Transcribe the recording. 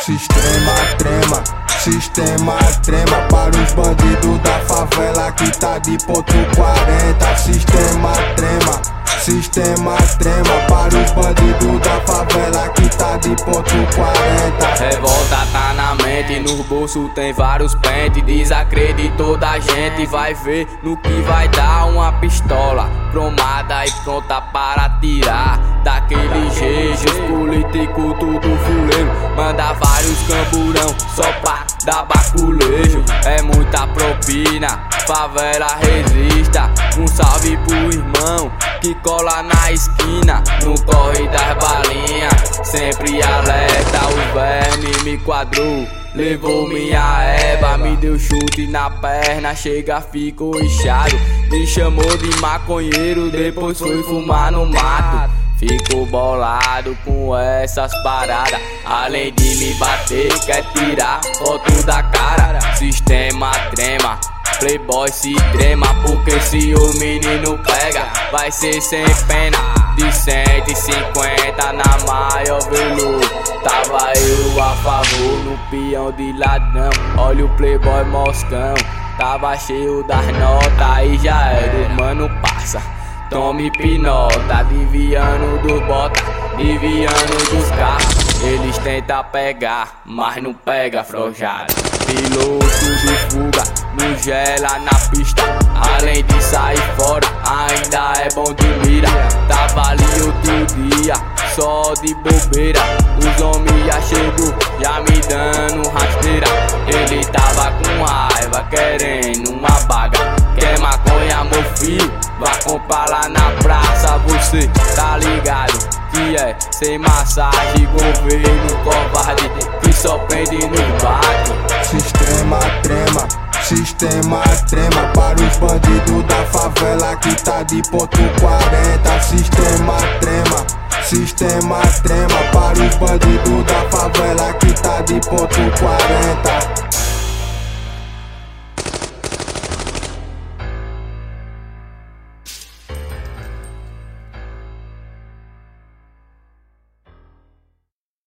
Sistema trema, sistema trema para os bandidos da favela que tá de ponto 40. Sistema trema para os bandidos da favela que tá de ponto 40. Revolta tá na mente, nos bolsos tem vários pentes. Desacreditou da gente, vai ver no que vai dar. Uma pistola cromada e pronta para tirar. Daquele jeito, os políticos tudo fuleiro. Manda vários camburão só pra dar baculejo. É muita propina, favela resista. Um salve pro irmão que cola na esquina, no corre das balinhas. Sempre alerta, o verme me quadrou. Levou minha eba, me deu chute na perna, chega ficou inchado. Me chamou de maconheiro, depois foi fumar no mato. Fico bolado com essas paradas. Além de me bater, quer tirar foto da cara. Sistema trema, playboy se trema, porque se o menino pega, vai ser sem pena. De 150 na maior veludo. Tava eu a favor no peão de ladrão. Olha o playboy moscão, tava cheio das notas e já era, mano, passa. Tome pinota, desviando dos bota, desviando dos carros. Eles tentam pegar, mas não pega afrouxado. Piloto de fuga, não gela na pista. Além de sair fora, ainda é bom de mira. Tava ali outro dia, só de bobeira. Os homens já chegou, já me dando rasteira. Ele tava com raiva, querendo uma baga. Quer maconha, meu filho? Vá comprar lá na praça, você tá ligado que é sem massagem. Governo covarde que só prende no bate. Sistema trema para os bandidos da favela que tá de ponto 40. Sistema trema para os bandidos da favela que tá de ponto 40.